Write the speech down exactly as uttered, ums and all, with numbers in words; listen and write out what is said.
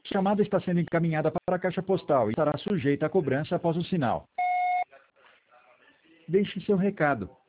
chamada está sendo encaminhada para a caixa postal e estará sujeita a cobrança após o sinal. Deixe seu recado.